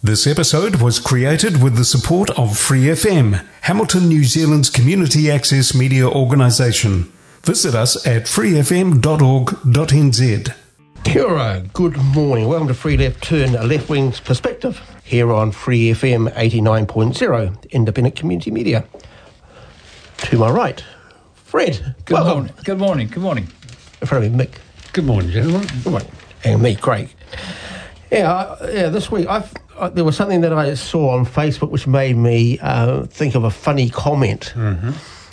This episode was created with the support of Free FM, Hamilton, New Zealand's community access media organisation. Visit us at freefm.org.nz. Kia ora, good morning. Welcome to Free Left Turn, a left-wing's perspective, here on Free FM 89.0, independent community media. To my right, Fred. Good morning. In front of me, Mick. Good morning, gentlemen. Good morning. And me, Craig. This week there was something that I saw on Facebook which made me think of a funny comment. Mm-hmm.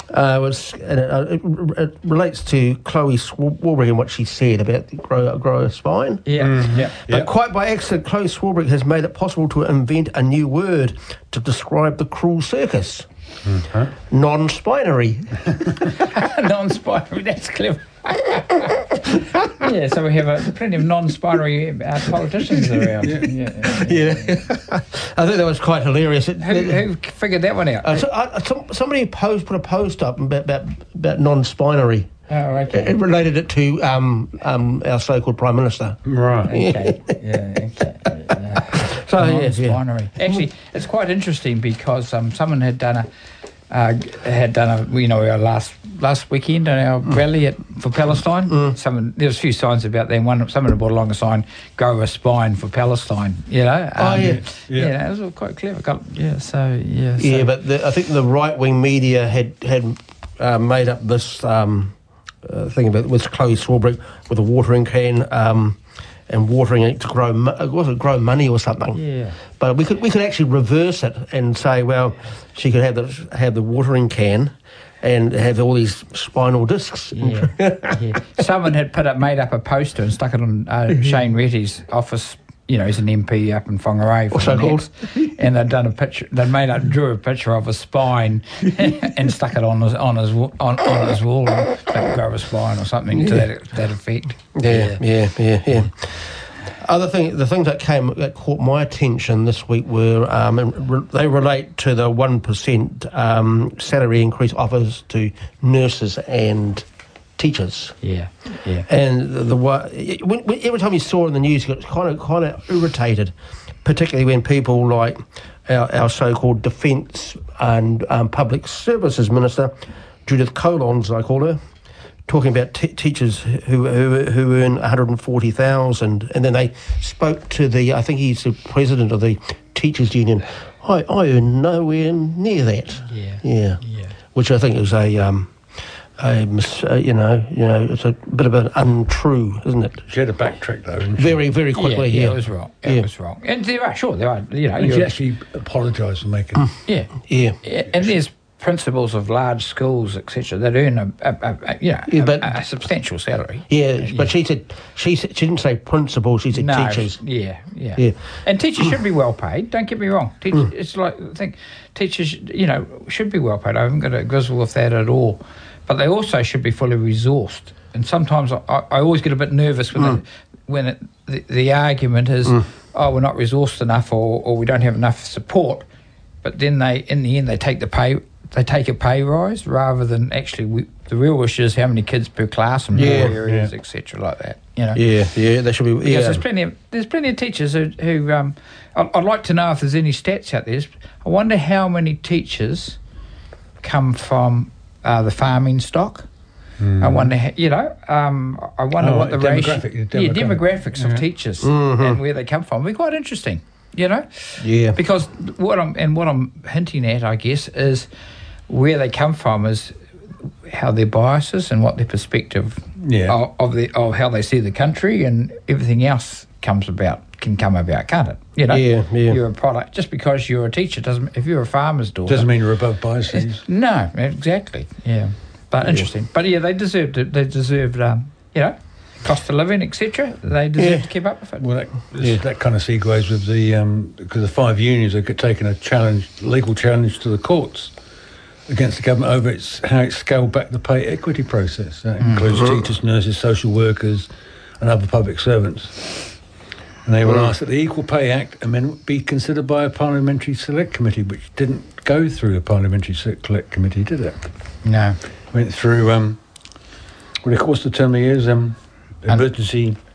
It relates to Chloe Swarbrick and what she said about grow a spine. But quite by accident, Chloe Swarbrick has made it possible to invent a new word to describe the cruel circus. Mm-hmm. Non-spinery. Non-spinery, that's clever. So we have plenty of non-spinery politicians around. I think that was quite hilarious. Who figured that one out? Somebody put a post up about non-spinery. Oh, okay. It related it to our so-called Prime Minister. Right. Okay. So non-spinery. Actually, it's quite interesting because someone had done our last weekend on our rally for Palestine. There was a few signs about that. Someone had brought along a sign, "Grow a spine for Palestine." It was all quite clever. But I think the right wing media had made up this thing about with Chloe Swarbrick with a watering can. And watering it to grow money or something. Yeah. But we could actually reverse it and say, well, she could have the watering can and have all these spinal discs. Yeah. Someone had made up a poster and stuck it on Shane Retty's office. He's an MP up in Whangarei. What's that called? And they'd done a picture. They'd drew a picture of a spine and stuck it on his wall, and grow a spine or something to that effect. Yeah. The things that caught my attention this week were they relate to the 1% salary increase offers to nurses and teachers. Yeah. And every time you saw it in the news, you got kind of irritated, particularly when people like our so-called Defence and Public Services Minister, Judith Colons, I call her, talking about teachers who earn $140,000, and then they spoke to I think he's the president of the Teachers Union. I earn nowhere near that. Yeah. Which I think is it's a bit of an untrue, isn't it? She had to backtrack though, didn't she? Very, very quickly. Yeah, it was wrong. It was wrong. And there are. And she actually apologised for making. Yeah. And there's principals of large schools, etc., that earn a substantial salary. But she didn't say principals. She said teachers. Yeah. And teachers should be well paid. Don't get me wrong. It's like I think teachers, should be well paid. I haven't got a grizzle with that at all. But they also should be fully resourced. And sometimes I always get a bit nervous when the argument is, we're not resourced enough or we don't have enough support. But then in the end, they take a pay rise rather than actually the real issue is how many kids per class and areas, etc., like that. Yeah, they should be. Because there's plenty of teachers who I'd like to know if there's any stats out there. I wonder how many teachers come from the farming stock. I wonder, what the demographics of teachers and where they come from. It'd be quite interesting, Because what I'm hinting at, I guess, is where they come from is how their biases and what their perspective of how they see the country and everything else can come about, can't it? You're a product. Just because you're a teacher if you're a farmer's daughter doesn't mean you're above biases. No, exactly. Yeah, but interesting. But they deserved it. They deserved, cost of living, etc. They deserve to keep up with it. Well, that kind of segues with because the 5 unions have taken a legal challenge to the courts against the government over how it scaled back the pay equity process. That includes teachers, nurses, social workers, and other public servants. And they were asked that the Equal Pay Act amendment be considered by a parliamentary select committee, which didn't go through a parliamentary select committee, did it? No. Went through, what's the term they use? Emergency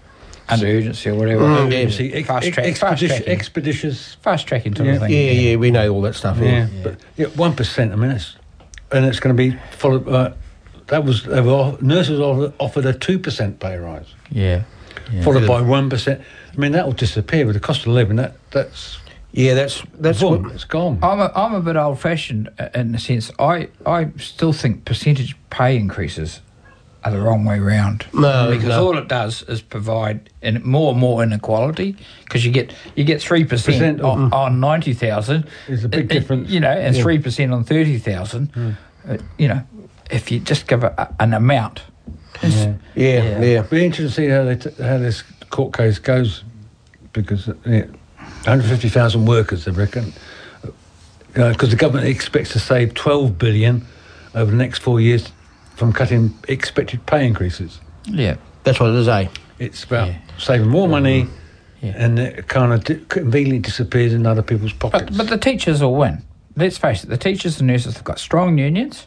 under urgency or whatever. Urgency, expeditious. Fast tracking type of thing. Yeah, we know all that stuff. Yeah. But 1%. I mean, it's going to be followed. Nurses offered a 2% pay rise. Yeah. Followed by 1%. I mean, that will disappear with the cost of living. That's what it's gone. I'm a bit old-fashioned in the sense I still think percentage pay increases are the wrong way round. Because all it does is provide more and more inequality, because you get 3% on 90,000. There's a big difference. And 3% on 30,000. If you just give an amount. Yeah. It'll be interesting to see how this court case goes, because 150,000 workers, they reckon, because the government expects to save $12 billion over the next 4 years from cutting expected pay increases. Yeah, that's what it is, eh? It's about saving more money, and it kind of conveniently disappears in other people's pockets. But the teachers will win. Let's face it, the teachers and nurses have got strong unions.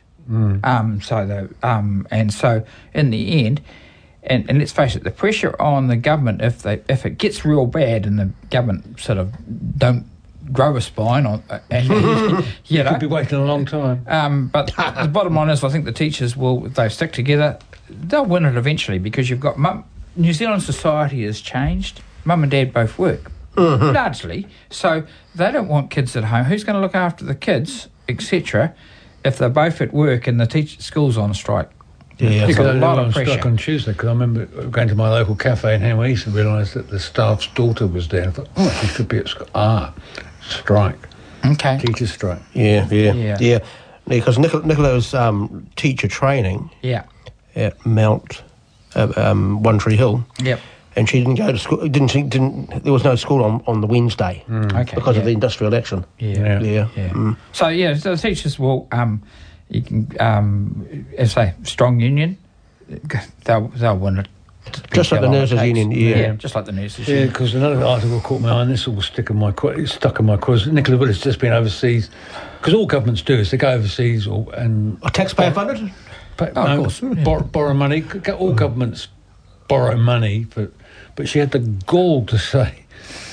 So in the end, and let's face it, the pressure on the government, if it gets real bad and the government sort of don't grow a spine, Could be waiting a long time. But the bottom line is, I think the teachers will, if they stick together, they'll win it eventually, because you've got New Zealand society has changed. Mum and dad both work largely, so they don't want kids at home. Who's going to look after the kids, etc., if they're both at work and the school's on strike? Yeah, it's a lot of pressure. Stuck on Tuesday, because I remember going to my local cafe in Henry East and realised that the staff's daughter was there. I thought, she could be at school. Strike. Okay. Teachers' strike. Yeah. Because Nicola's teacher training. Yeah. At Mount One Tree Hill. Yep. And she didn't go to school. There was no school on the Wednesday. Because of the industrial action. Yeah. So the teachers will. You can, as I say, strong union. They'll win it. Just like the nurses' union. Yeah, just like the nurses' union. Yeah, because another article caught my eye, and this will stuck in my cause. Nicola Willis just been overseas, because all governments do is they go overseas and taxpayer funded. Of course, borrow money. All governments borrow money, but she had the gall to say,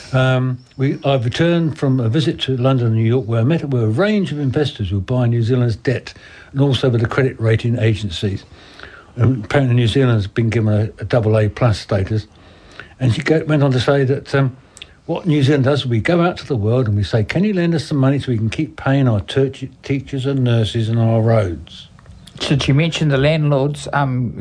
I've returned from a visit to London and New York, where I met with a range of investors who buy New Zealand's debt, and also with the credit rating agencies. Apparently New Zealand's been given a AA+ status. And she went on to say that what New Zealand does, we go out to the world and we say, can you lend us some money so we can keep paying our teachers and nurses and our roads? Did you mention the landlord's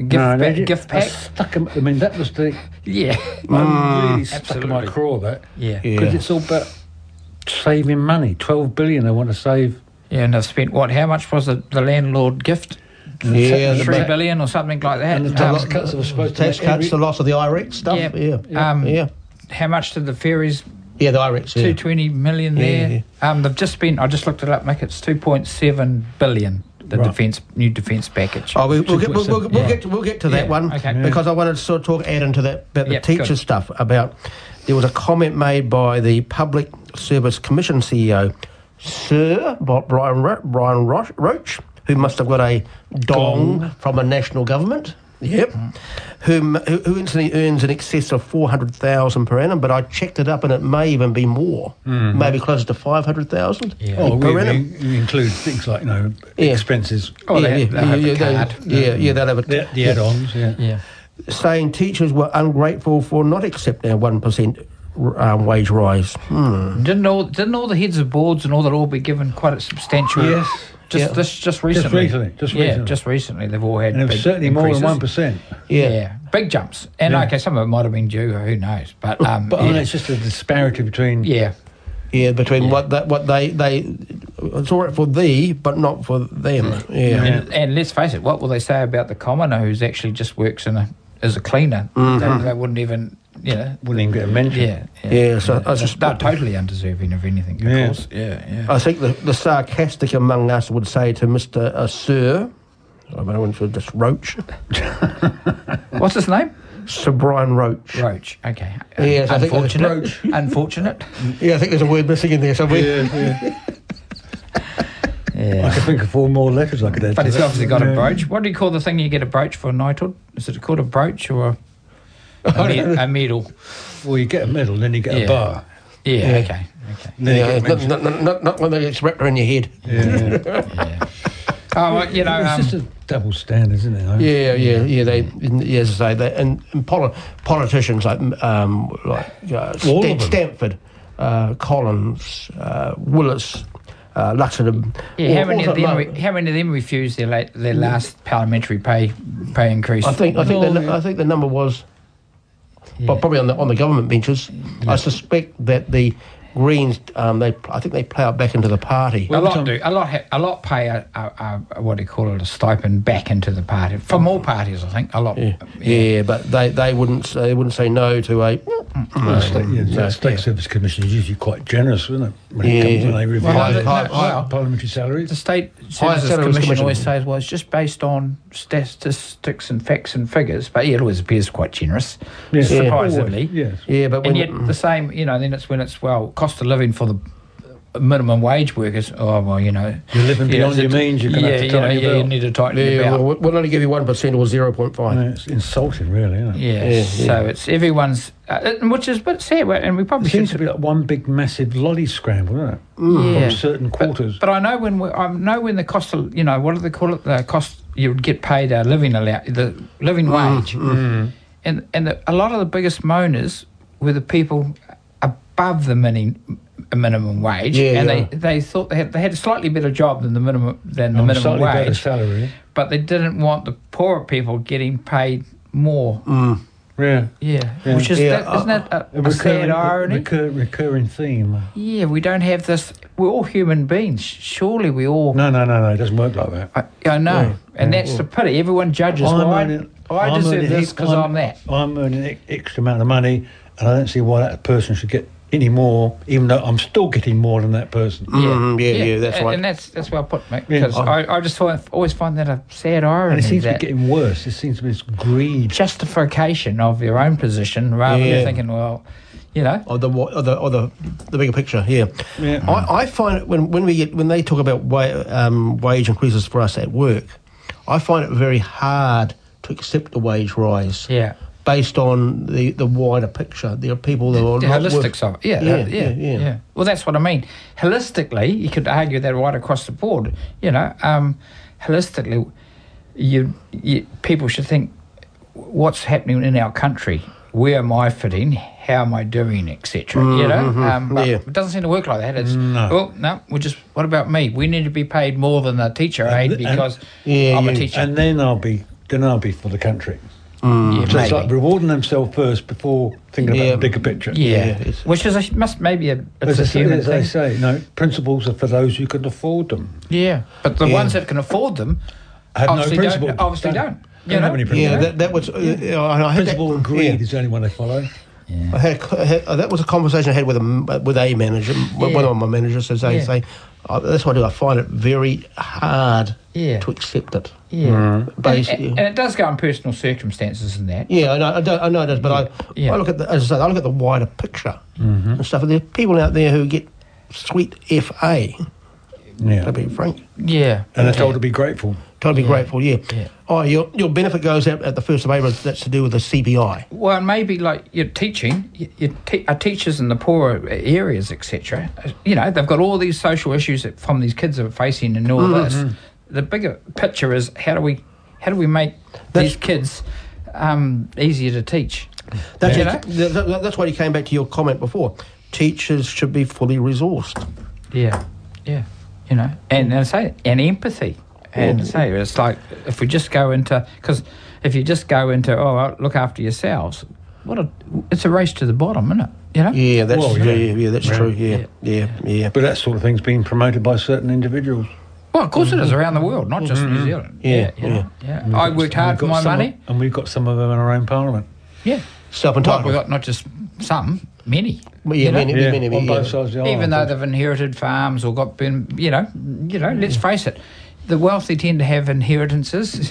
gift pack? I mean, that was the... Yeah. I'm really stuck in my craw, that. Yeah. Because it's all about saving money. $12 billion they want to save. Yeah, and they've spent, how much was the landlord gift? Yeah, $3 billion or something like that. And the tax cuts that were supposed to tax cuts, the loss of the IREX stuff. Yeah. How much did the ferries? Yeah, the IREX. 220 million there. Yeah. They've just been. I just looked it up, Mick. It's 2.7 billion. The new defence package. Oh, we'll get to that one, because I wanted to sort of add into that about the teacher stuff. About there was a comment made by the Public Service Commission CEO, Sir Brian Roach, who must have got a dong from a national government. Yep. Who instantly earns in excess of 400,000 per annum, but I checked it up and it may even be more, maybe closer to 500,000 per annum. You include things like expenses. They'll have a card. They'll have the add-ons. Yeah. Saying teachers were ungrateful for not accepting a 1% wage rise. Didn't all the heads of boards and all that all be given quite a substantial? Yes. Just recently. Just recently they've all had. And it was certainly increases. More than 1%. Yeah, big jumps. And some of it might have been due. Who knows? But it's just a disparity between. Between what they it's all right for thee, but not for them. And let's face it, what will they say about the commoner who's actually just works as a cleaner? They wouldn't even. Wouldn't even get a mention. So they're totally undeserving of anything, of course. I think the sarcastic among us would say to Mr. Sir, I don't know if just Roach. What's his name? Sir Brian Roach. Roach, okay. Yes, unfortunate. Unfortunate. Yeah, I think there's a word missing in there somewhere. I could think of 4 more letters I could add. But he's obviously got a brooch. What do you call the thing you get a brooch for, knighthood? Is it called a brooch or? A medal. Well, you get a medal, then you get Yeah. a bar. Yeah, okay. Then you get not when it's wrapped around your head. Yeah. Oh, well, you know, it's just a double standard, isn't it? Yeah. As I say, and politicians like All of them. Stanford, Collins, Willis, Luxembourg. yeah. How many of them refused their last parliamentary pay increase? I think the number was, well, probably on the government benches. I suspect that the Greens, I think they plough back into the party. A lot pay a what do you call it, a stipend back into the party from all parties. I think a lot. Yeah, but they wouldn't say no to a. The State Service Commission is usually quite generous, isn't it? When they review parliamentary salaries. The State Higher Services Salaries Commission Commission. always says, well, it's just based on statistics and facts and figures, but it always appears quite generous, surprisingly. Yes. Yeah, but And yet the same, then it's when it's, well, cost of living for the minimum wage workers. Oh, well, You're living beyond your means, you're going to have to tighten your belt. you need to tighten your belt. well, we'll only give you 1% or 0.5. Yeah, it's insulting, really, isn't it? Yeah, so it's everyone's, which is a bit sad, and we probably It seems should to be like one big, massive lolly scramble, isn't it? Yeah. From certain quarters. But I know when the cost of, what do they call it? The cost you would get paid a living the living wage, and a lot of the biggest moaners were the people above the minimum wage, they thought they had a slightly better job than the minimum Slightly better wage, salary. but they didn't want the poorer people getting paid more. Yeah. Which is isn't that a sad irony? Recurring theme. Yeah, we don't have this. We're all human beings. Surely we all. No, it doesn't work like that. I know, and that's the pity. Everyone judges. I deserve this because I'm that. I'm earning X amount of money, and I don't see why that person should get any more, even though I'm still getting more than that person. That's right. And that's well put, mate. Because I just always find that a sad irony. And it seems to be getting worse. It seems to be this greed, justification of your own position, rather than thinking, well, or the bigger picture. I find it when they talk about wage increases for us at work, I find it very hard to accept a wage rise. Yeah. Based on the wider picture, there are people that are the holistics of it. Yeah. Well, that's what I mean. Holistically, you could argue that right across the board. Holistically, people should think, what's happening in our country? Where am I fitting? How am I doing, etc. But it doesn't seem to work like that. It's what about me? We need to be paid more than the teacher aid because I'm a teacher, and then I'll be for the country. So it's like rewarding themselves first before thinking about the bigger picture. Which is it's a human thing. They say, principles are for those who can afford them. Yeah, but the ones that can afford them obviously don't. Don't have any principle. Yeah, that was. I had principle and greed is the only one they follow. Yeah. That was a conversation I had with a manager. One of my managers says that's why I find it very hard to accept it. Yeah, and it does go on personal circumstances and that. Yeah, I know it does, but I look at I look at the wider picture and stuff. And there are people out there who get sweet FA. To be frank. Yeah, and they're told to be grateful. Told to be grateful. Yeah. Oh, your benefit goes out at the 1st of April. That's to do with the CPI. Well, maybe like you're teaching, our teachers in the poorer areas, etc. They've got all these social issues that from these kids are facing and all this. The bigger picture is how do we make these kids easier to teach? That's why you came back to your comment before. Teachers should be fully resourced. Yeah. And I say empathy. And say it's like if we just go into if you just go into look after yourselves, it's a race to the bottom, isn't it? Yeah, that's true. Yeah. But that sort of thing's being promoted by certain individuals. Well, of course it is around the world, not just New Zealand. Yeah. I worked hard for my money, and we've got some of them in our own parliament. Yeah, self-entitled. We've got not just some, many. Many. On both sides of the aisle. Even though they've inherited farms or let's face it. The wealthy tend to have inheritances,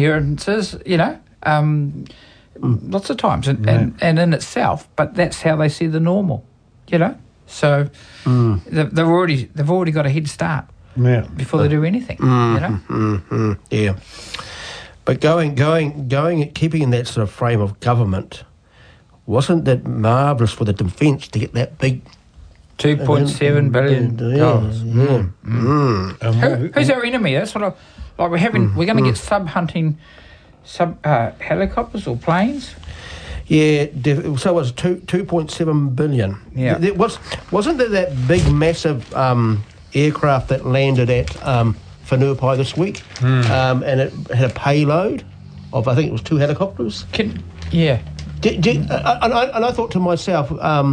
lots of times, and in itself. But that's how they see the normal, So they've already got a head start before they do anything, Yeah. But keeping in that sort of frame of government, wasn't that marvellous for the defence to get that big $2.7 billion. Who's our enemy? That's what we're having. We're going to get sub-hunting helicopters or planes. Yeah, so it was 2.7 billion. Yeah. Wasn't there that big, massive aircraft that landed at Whanuapai this week? And it had a payload of, I think it was 2 helicopters. And I thought to myself,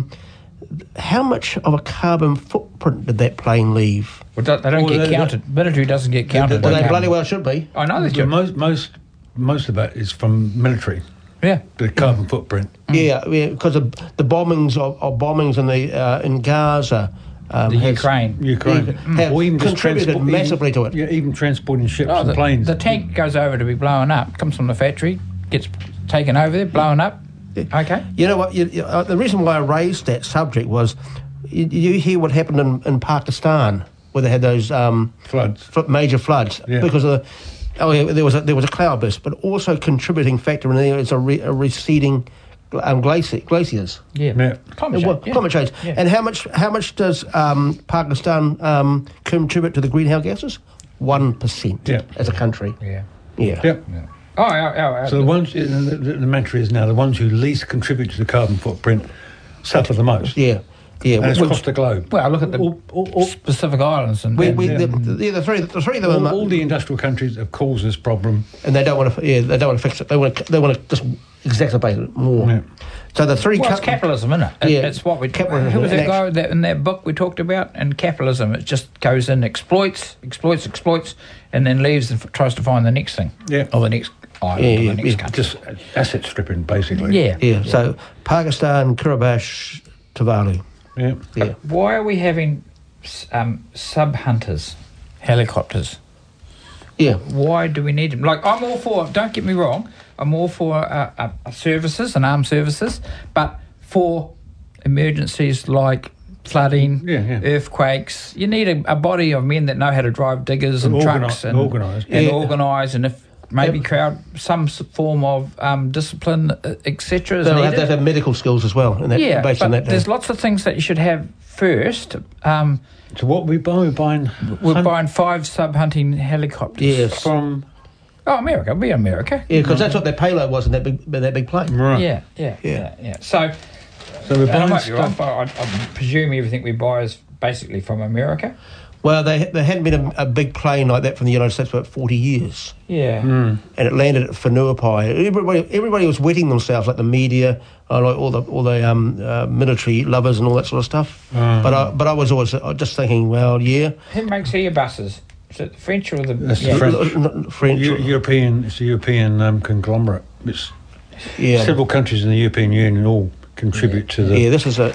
how much of a carbon footprint did that plane leave? Well, they don't get counted. Military doesn't get counted. Well, they bloody well should be. I know they should. Most of that is from military. Yeah, the carbon footprint. Yeah, because of the bombings in Gaza. Ukraine have or even contributed massively to it. Yeah, even transporting ships and planes. The tank goes over to be blown up, comes from the factory, gets taken over there, blown up. Okay. You know what? The reason why I raised that subject was you hear what happened in Pakistan where they had those floods, major floods, because of there was a cloudburst, but also contributing factor in there is a receding glaciers. Climate change. Yeah. And how much does Pakistan contribute to the greenhouse gases? 1% as a country. Yeah. So the ones the mantra is now the ones who least contribute to the carbon footprint suffer the most. Yeah. And it's across the globe. Well, look at the Pacific Islands and the three of them. All the industrial countries have caused this problem, and they don't want to. Yeah, they don't want to fix it. They want to just exacerbate it more. Yeah. So the three. It's capitalism, isn't it? It's what we. Who was that guy in that book we talked about? And capitalism, it just goes in, exploits, and then leaves and tries to find the next thing. Yeah. Or the next island, or the next country. Just asset stripping, basically. Yeah. So Pakistan, Kiribati, Tuvalu. Yeah. Why are we having sub-hunters, helicopters? Yeah. Why do we need them? Like, I'm all for, don't get me wrong, I'm all for services and armed services, but for emergencies like flooding, earthquakes, you need a body of men that know how to drive diggers and trucks and organise, and if maybe crowd some form of discipline, etc. They'll have to have medical skills as well. On that there's lots of things that you should have first. So what are we buying? We're buying 5 sub-hunting helicopters. Yes. From America. It'll be America. Yeah, because that's what their payload was in that big plane. Right. Yeah. So we're buying I presume everything we buy is basically from America. Well, there hadn't been a big plane like that from the United States for about 40 years. Yeah. And it landed at Whanuapai. Everybody was wetting themselves, like the media, like all the military lovers and all that sort of stuff. But I was always just thinking, well, yeah. Who makes Airbuses? Is it the French or the... That's the French. European. It's a European conglomerate. It's several countries in the European Union all contribute to the... Yeah,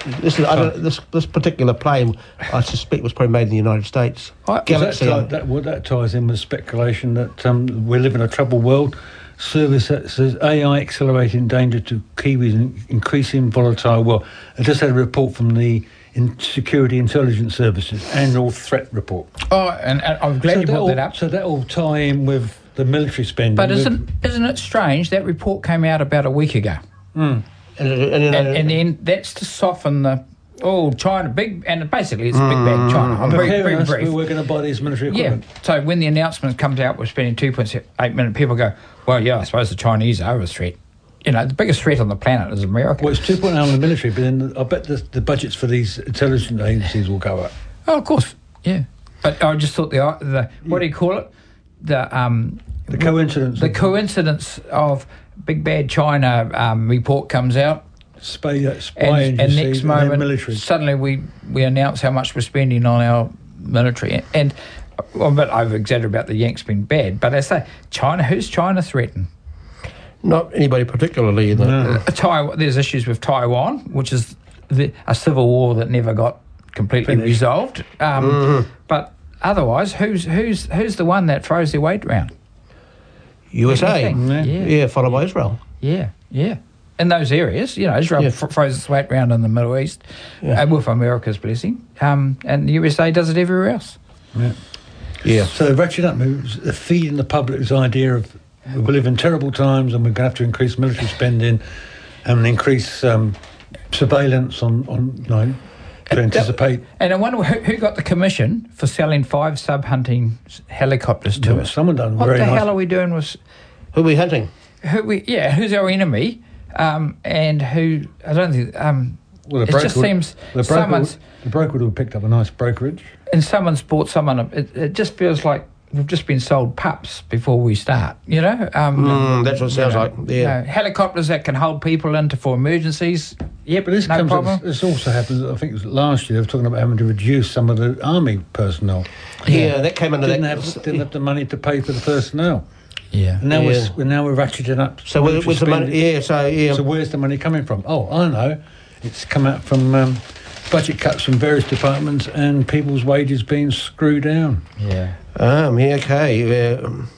this particular plane, I suspect, was probably made in the United States. That ties in with speculation that we live in a troubled world. Service that says AI accelerating danger to Kiwis and increasing volatile world. I just had a report from the Security Intelligence Services annual threat report. And I'm glad you brought that up. So that will tie in with the military spending. But isn't it strange? That report came out about a week ago. And then that's to soften the China big, and basically it's big bad China. I'm very brief. We're going to buy these military equipment. Yeah. So when the announcement comes out, we're spending 2.8 million. People go, well, I suppose the Chinese are a threat. You know, the biggest threat on the planet is America. Well, it's 2.8 on the military, but then I bet the budgets for these intelligence agencies will go up. Oh, of course, yeah. But I just thought the what do you call it? The coincidence. The coincidence of big bad China report comes out. Spy and next moment, military. Suddenly we announce how much we're spending on our military. And I'm a bit over-exaggerated about the Yanks being bad, but I say, China, who's China threatening? Not anybody particularly. There's issues with Taiwan, which is a civil war that never got completely resolved. But otherwise, who's the one that throws their weight around? USA. Yeah, followed by Israel. Yeah. In those areas, Israel throws its weight around in the Middle East, with America's blessing, and the USA does it everywhere else. Yeah. So ratchet up moves, feeding the public this idea of we live in terrible times and we're going to have to increase military spending, and increase surveillance on to anticipate. And I wonder who got the commission for selling 5 sub-hunting helicopters to us. Someone done What very the nice. hell are we doing with... Who are we hunting? Who's our enemy? And who... I don't think... Well, it just seems the broker would have picked up a nice brokerage. And someone's bought someone... It just feels like we've just been sold pups before we start, you know? That's what it sounds like, yeah. You know, helicopters that can hold people into for emergencies. Yep, But this no problem. This also happened. I think it was last year. They were talking about having to reduce some of the army personnel. Yeah, that came under Didn't that. have the money to pay for the personnel. Yeah. And now Yeah. we're ratcheting up. So with the money, So where's the money coming from? Oh, I know. It's come out from budget cuts from various departments and people's wages being screwed down. Yeah. Okay.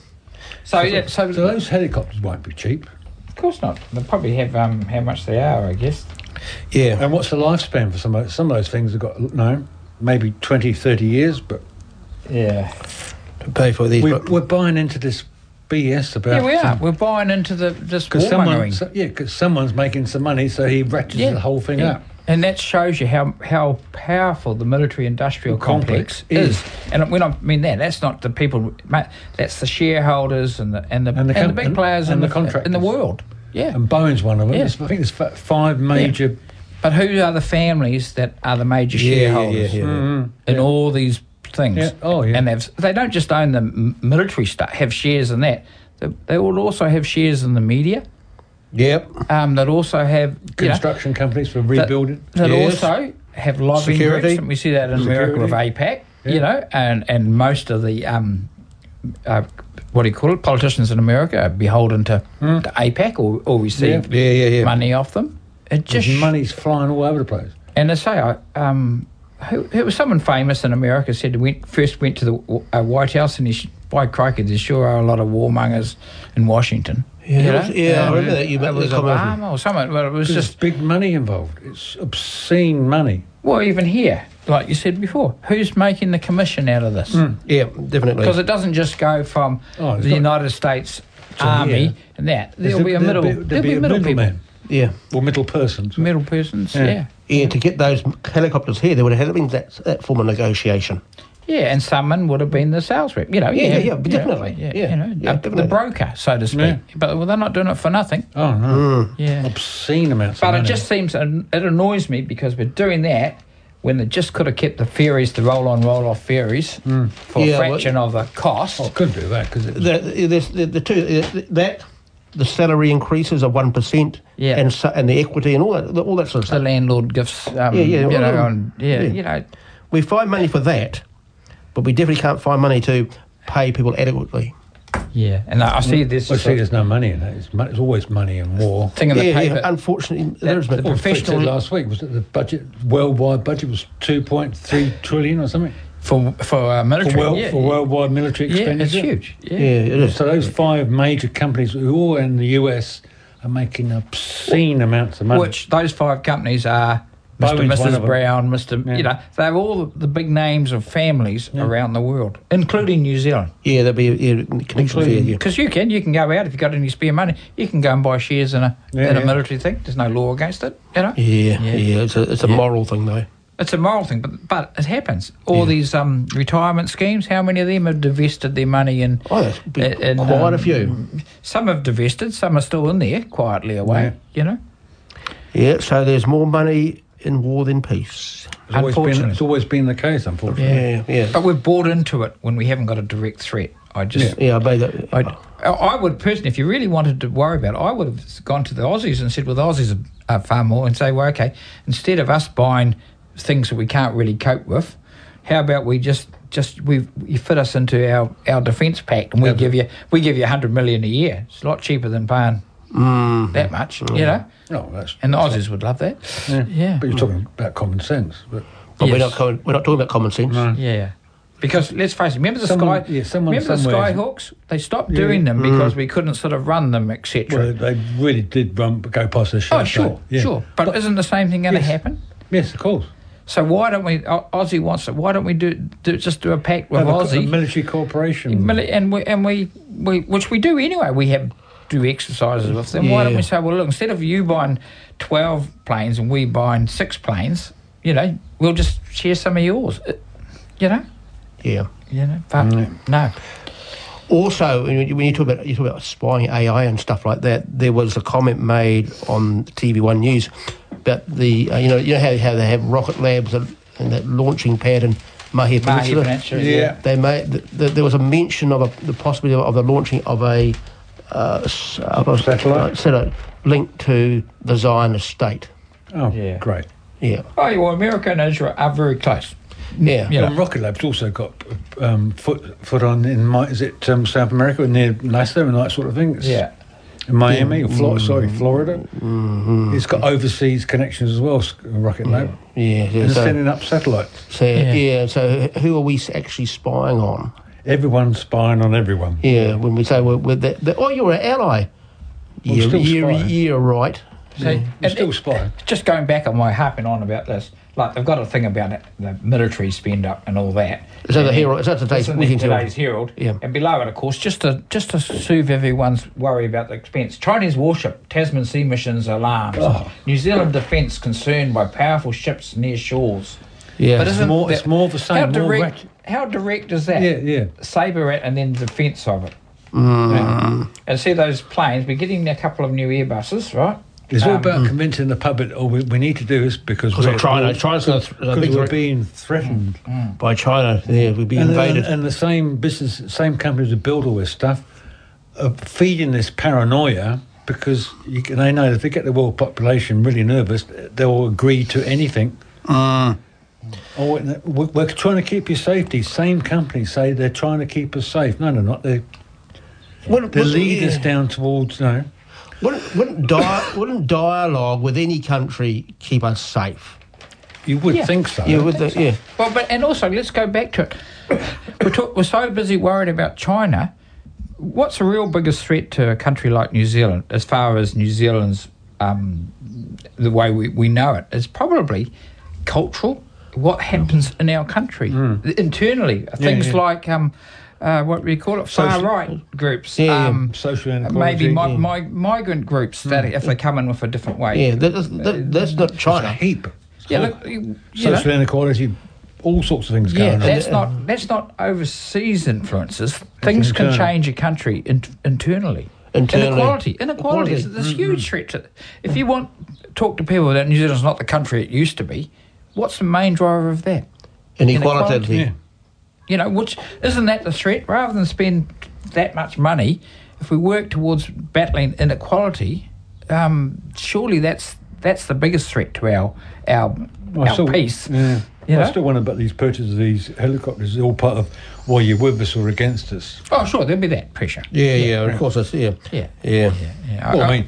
So So those helicopters won't be cheap. of course not. They'll probably have how much they are, I guess. Yeah. And what's the lifespan for some of those things? Have got maybe 20, 30 years, but Yeah. To pay for these. we're buying into this BS about. Yeah, we are. We're buying into this Because warmongering. someone's making some money, so he ratchets the whole thing up. And that shows you how powerful the military-industrial complex is. And when I mean that, that's not the people, that's the shareholders and the big players and in the in contractors. the world. Yeah. And Boeing's one of them. Yeah. I think there's 5 major. But who are the families that are the major shareholders in all these things? Yeah. Oh, yeah. And they don't just own the military stuff, have shares in that. They will also have shares in the media. Yep. That also have Construction companies for rebuilding. That Yes. also have lobbying Security. groups. And we see that in America with APAC, you know, and most of the what do you call it? Politicians in America are beholden to APAC or receive money off them. It just Money's flying all over the place. And I say, who was someone famous in America said first went to the White House and by crikey, there sure are a lot of warmongers in Washington. Yeah, I remember that. You it made was the comment. Obama or someone, but it was There's just big money involved. It's obscene money. well, even here, like you said before, who's making the commission out of this? Yeah, definitely. Because it doesn't just go from it's the not- United States Army here. and that. There'll be a middle. There'll be middle people, man. Yeah. Or middle persons. middle persons. Yeah. Yeah. To get those helicopters here, there would have been that form of negotiation. Yeah, and someone would have been the sales rep. You know. Definitely. Yeah. Yeah, You know, yeah, the definitely. broker, so to speak. Yeah. But they're not doing it for nothing. Oh, no. Yeah. Obscene amounts But of it money. just seems, it annoys me because we're doing that when they just could have kept the ferries, the roll-on, roll-off ferries for Yeah, a fraction of the cost. Oh, could do that because The salary increases of 1%, Yeah. and the equity and all that sort of The stuff. landlord gives, you know. We find money for that, but we definitely can't find money to pay people adequately. Yeah, and I see this Well, see, there's no money in that. It's always money in war. thing in the paper. Unfortunately, there is the money. professional- Said last week was that the worldwide budget was 2.3 trillion or something for military. for worldwide military yeah, expenditure. it's huge. Yeah, it is. So those 5 major companies, who all in the US, are making obscene amounts of money. Which those 5 companies are Mr. Boeing's and one Mrs. of them. Brown, Mr. Yeah. You know, they're all the big names of families around the world, including New Zealand. Yeah, there'll be connections here. Yeah. Because you can go out if you've got any spare money. You can go and buy shares in a Yeah. military thing. There's no law against it. You know, Yeah. It's a moral thing though. it's a moral thing, but it happens. All these retirement schemes. How many of them have divested their money in? Oh, that's been quite a few. Some have divested. Some are still in there quietly away. You know. Yeah, so there's more money in war than peace. Unfortunately. It's always been the case, unfortunately. Yeah. But we've bought into it when we haven't got a direct threat. I just. Yeah, I made that. I would personally, if you really wanted to worry about it, I would have gone to the Aussies and said, well, the Aussies are far more, and say, well, okay, instead of us buying things that we can't really cope with, how about we you fit us into our defence pact, and we give you $100 million a year. It's a lot cheaper than paying that much, you know. No, that's And the Aussies would love that. Yeah. But you're talking about common sense. But But Yes. we're not talking about common sense. No. Yeah. Because let's face it, remember the Someone somewhere- Skyhawks? They stopped doing them because we couldn't sort of run them, etc. well, they really did go past their shelf. Oh, sure, Yeah. sure. But isn't the same thing going to Yes. happen? Yes, of course. So why don't we? Aussie wants it. Why don't we do a pact with Have a Aussie? military corporation. And we which we do anyway. We have do exercises with them. Why don't we say, well, look, instead of you buying 12 planes and we buying 6 planes, we'll just share some of yours, Yeah. but no. Also, when you talk about spying AI and stuff like that, there was a comment made on TV1 News about the you know how they have rocket labs and that launching pad in Mahia Peninsula. Yeah. They made there was a mention of the possibility of the launching of a satellite linked to the Zionist state. Oh, great. Yeah. Oh, well, America and Israel are very close. Yeah. And Rocket Lab's also got foot on in South America near NASA and that sort of thing. It's in Miami or Florida. Mm-hmm. It's got overseas connections as well. Rocket Lab. Yeah. And it's sending up satellites. So who are we actually spying on? Everyone's spying on everyone. Yeah. When we say you're an ally. You're right. So, We're still spying. Just going back on my harping on about this, like they've got a thing about it, the military spend up and all that. So the Herald, so today's Herald, yeah. And below it, of course, just to soothe everyone's worry about the expense. Chinese warship, Tasman Sea missions alarms. New Zealand defence concerned by powerful ships near shores. Yeah, but it's more of the same. How direct is that? Yeah. Sabre it and then the defence of it. And see those planes. We're getting a couple of new Airbuses, right? It's all about convincing the public. We need to do this because we're being threatened by China. Yeah, we're being invaded. And the same companies that build all this stuff are feeding this paranoia because they know that if they get the world population really nervous, they'll agree to anything. We're trying to keep you safe. These same companies say they're trying to keep us safe. No, they're not. They lead us down towards Wouldn't dialogue with any country keep us safe? You would think so. You would think, yeah. Well, and also let's go back to it. We're so busy worried about China. What's the real biggest threat to a country like New Zealand, as far as New Zealand's the way we know it? Is probably cultural. What happens in our country internally? Things like. What we call it, far-right groups. Social inequality. Maybe migrant groups that if they come in with a different way. Yeah, that's not China. It's a heap. Social inequality, all sorts of things going on. That's not overseas influences. Things can change a country internally. Inequality is this huge threat to it. If you talk to people that New Zealand's not the country it used to be, what's the main driver of that? Inequality. Yeah. Which isn't that the threat? Rather than spend that much money, if we work towards battling inequality, surely that's the biggest threat to our peace. Yeah. I still wonder about these purchases of these helicopters. It's all part of why you're with us or against us. Oh, sure, there'll be that pressure. Yeah. Of course, that's Yeah. Well,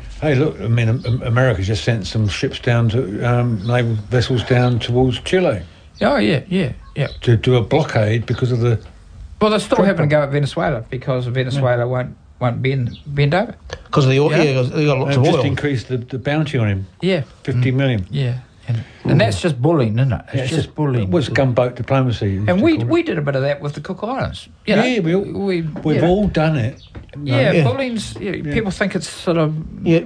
America just sent some ships down to naval vessels down towarrs Chile. Oh, yeah. To do a blockade because of the... Well, they're still having to go at Venezuela because Venezuela won't bend over. Because they got lots of oil. Just increased the bounty on him. Yeah. 50 million. Yeah. And that's just bullying, isn't it? It's just bullying. It was gunboat diplomacy. And we did a bit of that with the Cook Islands. We've all done it. Bullying's... people think it's sort of...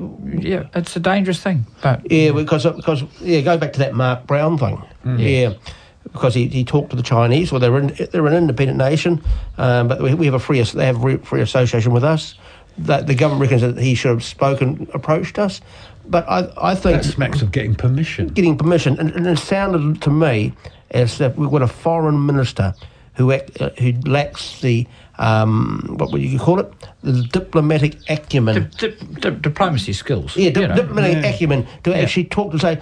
it's a dangerous thing. But because go back to that Mark Brown thing. Because he talked to the Chinese. Well, they're an independent nation, but they have free association with us. That the government reckons that he should have approached us. But I think... That smacks of getting permission. And it sounded to me as if we've got a foreign minister who lacks the, what would you call it? The diplomatic acumen. Diplomacy skills. Yeah, diplomatic acumen to actually talk to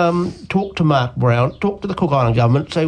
Mark Brown, talk to the Cook Island government, say,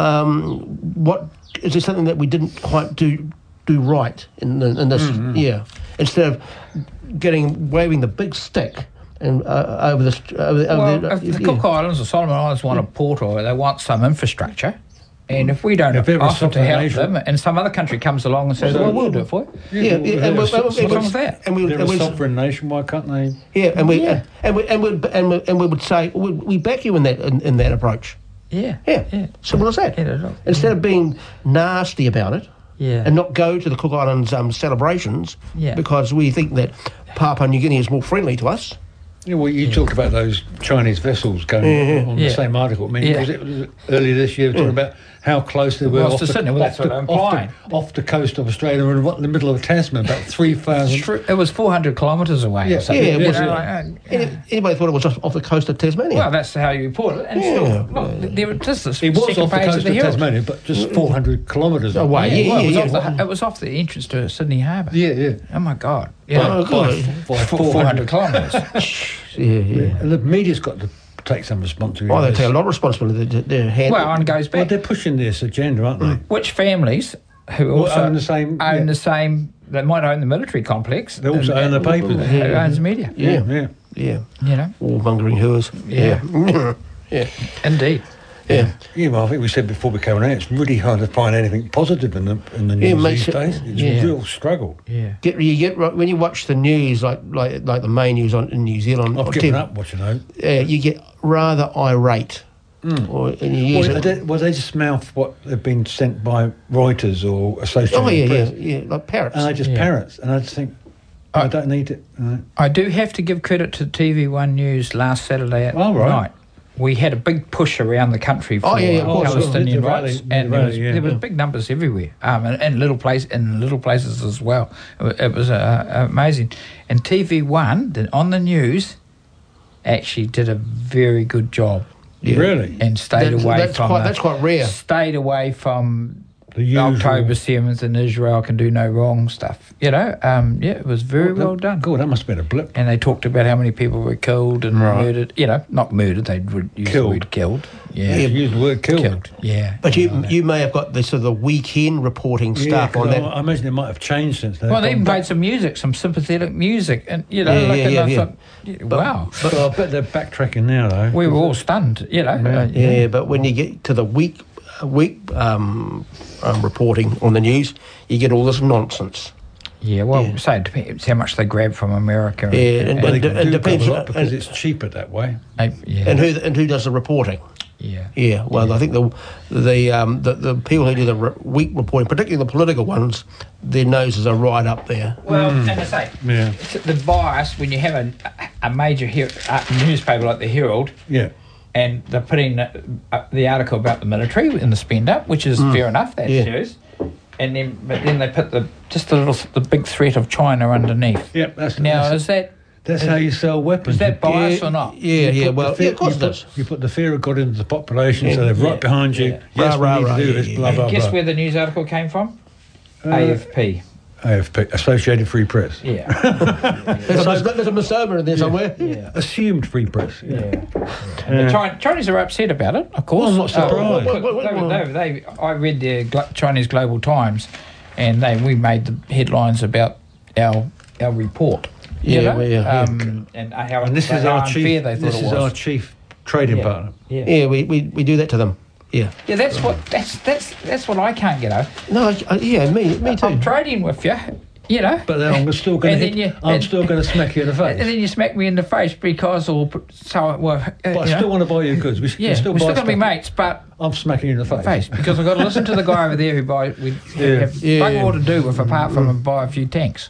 what is there something that we didn't quite do right in this? Instead of waving the big stick and over this. If the Cook Islands or Solomon Islands want a port or they want some infrastructure. And if we don't offer to help them, and some other country comes along and says, "Well, we'll do it for you." What's wrong with that? They're a sovereign nation. Why can't they? Yeah, and we would say we back you in that approach. Yeah. Simple as that. Instead of being nasty about it. Yeah. And not go to the Cook Islands celebrations because we think that Papua New Guinea is more friendly to us. Yeah, well, you talked about those Chinese vessels going on the same article. I mean, was it earlier this year talking about how close they were off the coast of Australia and in the middle of Tasman, about 3,000. It was 400 kilometres away. Or something. Anybody thought it was just off the coast of Tasmania? Well, that's how you report it. And it was off the coast of Tasmania, but just 400 kilometres away. It was off the entrance to Sydney Harbour. Yeah. Oh my God. By 400 kilometres. And the media's got to take some responsibility. Well, they take a lot of responsibility. On goes back. Well, they're pushing this agenda, aren't they? Which families who also own the same? They might own the military complex. They also own the papers. Who owns the media? Yeah. You know, warmongering whores. Yeah. Indeed. Yeah. Well, I think we said before we came on, it's really hard to find anything positive in the news these days. It's a real struggle. Yeah. You get when you watch the news, like the main news in New Zealand. I've given up watching those. You get rather irate. They just mouth what they've been sent by Reuters or Associated Press. Like parrots. And they're just parrots. And I just think, I don't need it. I do have to give credit to TV1 News last Saturday at night. We had a big push around the country for Palestinian rights, and there were big numbers everywhere, and little places as well. It was amazing. And TV1 on the news actually did a very good job. Yeah. Really, and stayed away from. That's quite rare. Stayed away from the usual October 7th and Israel can do no wrong stuff. It was very well done. God, that must have been a blip. And they talked about how many people were killed and murdered. Not murdered. They would use the word killed. Yeah, use the word killed. Yeah, but you may have got the sort of the weekend reporting stuff on that. I imagine it might have changed since then. Well, they even played some music, some sympathetic music, and wow. But I bet they're backtracking now, though. We were all stunned, but when you get to the week reporting on the news, you get all this nonsense. Yeah, well, so it depends how much they grab from America. And depends because it's cheaper that way. And who does the reporting? Yeah. Well, I think the people who do the week reporting, particularly the political ones, their noses are right up there. Well, and I say, the bias when you have a major newspaper like the Herald. Yeah. And they're putting the article about the military in the spend up, which is fair enough. That's news. And then they put the big threat of China underneath. Yep. That's how you sell weapons. Is that bias or not? Yeah. Well, of course it is. You put the fear of God into the population, so they're right behind you. Yeah. Yes, we need to do this. Blah blah blah. Guess where the news article came from? AFP. AFP, Associated Free Press. Yeah. There's a misnomer in there somewhere. Yeah. Assumed Free Press. Yeah. The Chinese are upset about it, of course. I'm not surprised. I read the Chinese Global Times, and we made the headlines about our report. And how this is our chief. This is our chief trading partner. Yeah, we do that to them. Yeah. Yeah, that's what I can't get over. No, me too. I'm trading with you, But then I'm still going to smack you in the face. And then you smack me in the face because But I still want to buy your goods. We're still going to be mates, but I'm smacking you in the face because I've got to listen to the guy over there who have bugger all to do with apart from buy a few tanks.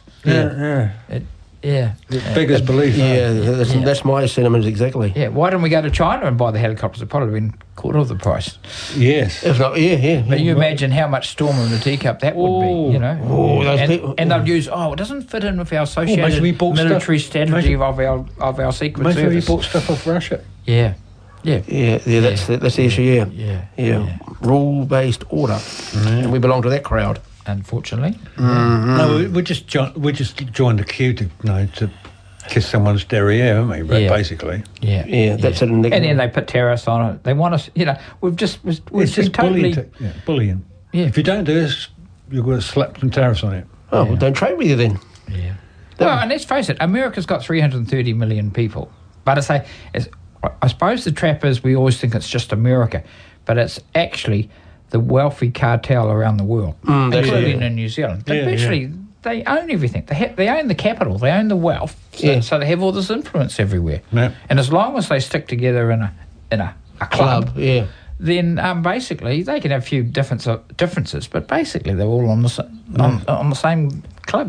Beggars belief. That's my sentiments exactly. Yeah, why didn't we go to China and buy the helicopters? It'd probably been quarter of the price. Yes. If not, But you imagine how much storm in the teacup that would be, and they'd use, it doesn't fit in with our associated military strategy of our secret service. Maybe we bought stuff off Russia. Yeah. That's the issue. Yeah. Rule-based order, and we belong to that crowd. Unfortunately. Mm-hmm. No, we just joined the queue to kiss someone's derriere, haven't we? Basically. Yeah. That's it. And then they put tariffs on it. They want us. We've just totally bullying. Yeah. If you don't do this, you're going to slap some tariffs on it. Oh, well, don't trade with you then. Yeah. Well, and let's face it, America's got 330 million people. But I suppose the trap is we always think it's just America, but it's actually the wealthy cartel around the world, including in New Zealand. They own everything. They own the capital. They own the wealth. So they have all this influence everywhere. Yeah. And as long as they stick together in a club, then basically they can have a few differences, but basically they're all on the same club.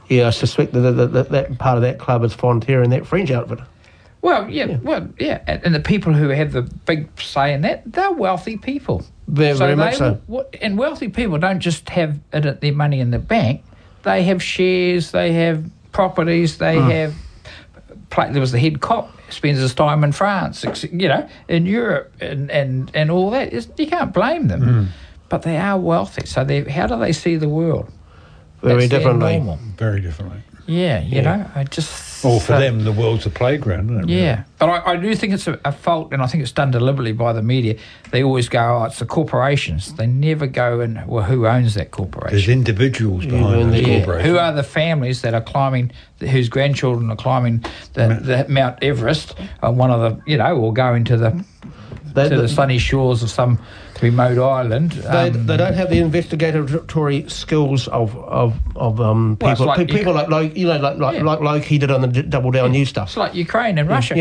I suspect that part of that club is volunteering that French outfit. Well, yeah. And the people who have the big say in that, they're wealthy people. Very much so. And wealthy people don't just have their money in the bank. They have shares, they have properties, they have... There was the head cop, spends his time in France, in Europe and all that. You can't blame them. But they are wealthy. So how do they see the world? Very differently. Very differently. Yeah, you know, I just... Well, for them, the world's a playground, isn't it? Yeah, but I do think it's a fault, and I think it's done deliberately by the media. They always go, it's the corporations. They never go in, who owns that corporation? There's individuals behind the corporation. Who are the families that are climbing, whose grandchildren are climbing the Mount Everest, one of the, or going to the sunny shores of some remote island. They don't have the investigatory skills of people. Like people like Loki did on the Double Down News stuff. It's like Ukraine and Russia.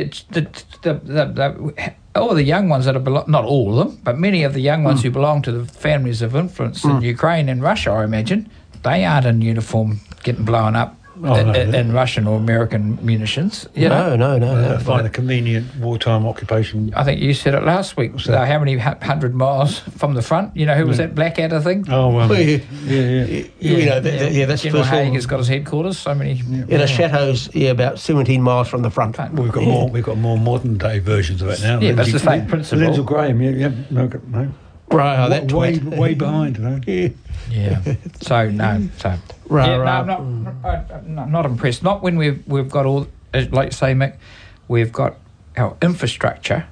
Yeah. All the young ones that are not all of them, but many of the young ones who belong to the families of influence in Ukraine and Russia, I imagine, they aren't in uniform getting blown up. In Russian or American munitions. No. Find a convenient wartime occupation. I think you said it last week. So how many 100 miles from the front? Who was that Blackadder thing? That's General Haig has got his headquarters. So many. The chateau's about 17 miles from the front. We've got more modern day versions of it now. Yeah, that's the same principle. Lindsay Graham, no. Right, way behind, Yeah. I'm not impressed. Not when we've got all, like you say, Mick, we've got our infrastructure,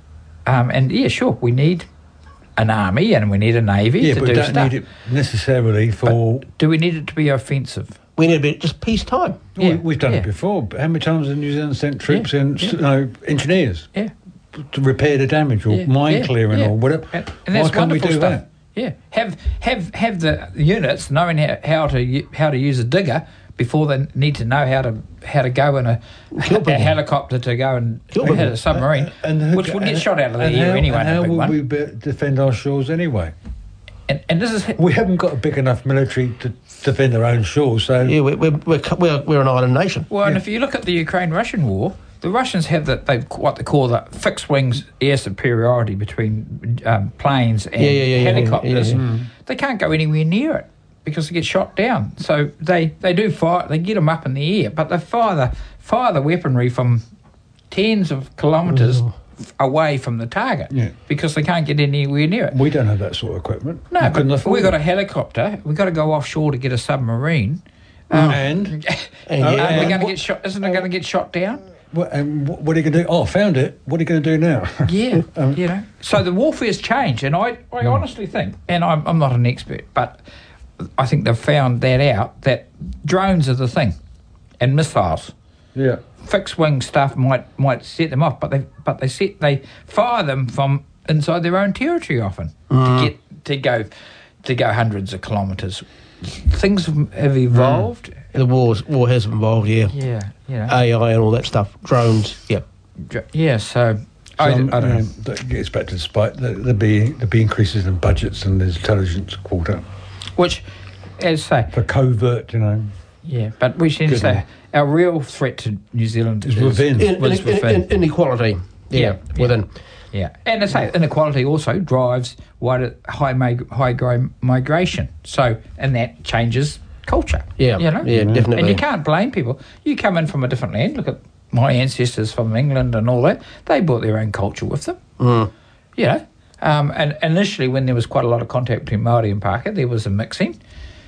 we need an army and we need a navy to do stuff. Yeah, but we don't need it necessarily for... But do we need it to be offensive? We need it just peacetime. Yeah. We've done it before. But how many times has New Zealand sent troops in, engineers? Yeah. To repair the damage or mine clearing or whatever. And that's why can't we do stuff. that? Yeah, have the units knowing how to use a digger before they need to know how to go in a helicopter to go and hit a submarine, which would get shot out of the air anyway. And how will we defend our shores anyway? And this is we haven't got a big enough military to defend our own shores. So we're an island nation. Well, and if you look at the Ukraine-Russian war. The Russians have what they call the fixed wings air superiority between planes and helicopters. They can't go anywhere near it because they get shot down. So they do fire. They get them up in the air, but they fire the weaponry from tens of kilometres away from the target because they can't get anywhere near it. We don't have that sort of equipment. No, but we've got a helicopter. We've got to go offshore to get a submarine. And we're going to get shot. Isn't it going to get shot down? And what are you going to do? Oh, I found it. What are you going to do now? Yeah, So the warfare's changed, and I honestly think, and I'm not an expert, but I think they've found that out, that drones are the thing, and missiles. Yeah. Fixed wing stuff might set them off, but they fire them from inside their own territory often to go hundreds of kilometres. Things have evolved. The war has evolved, Yeah. AI and all that stuff, drones, Yeah, so I don't know. That gets back to there'll be increases in budgets and there's intelligence quarter. Which, as I say... For covert, Yeah, but we should say our real threat to New Zealand is within. Inequality. Within. Yeah, and I say inequality also drives high-grade migration. So, and that changes culture. Definitely. And you can't blame people. You come in from a different land. Look at my ancestors from England and all that. They brought their own culture with them. And initially, when there was quite a lot of contact between Māori and Pākehā, there was a mixing.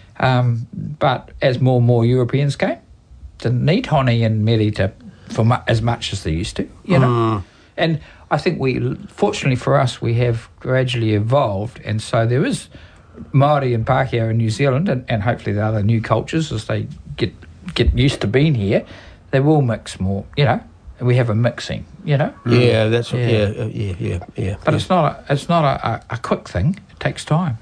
But as more and more Europeans came, didn't need honi and meri for as much as they used to. And I think fortunately for us, we have gradually evolved, and so there is Māori and Pākehā in New Zealand, and hopefully the other new cultures as they get used to being here, they will mix more. And we have a mixing. Yeah, that's yeah. But it's not a quick thing. It takes time.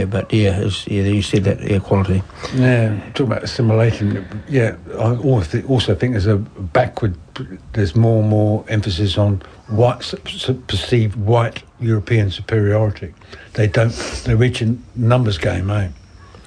You said that equality. Yeah, talking about assimilating. Yeah, I also think there's more and more emphasis on perceived white European superiority. They're reaching numbers game, eh?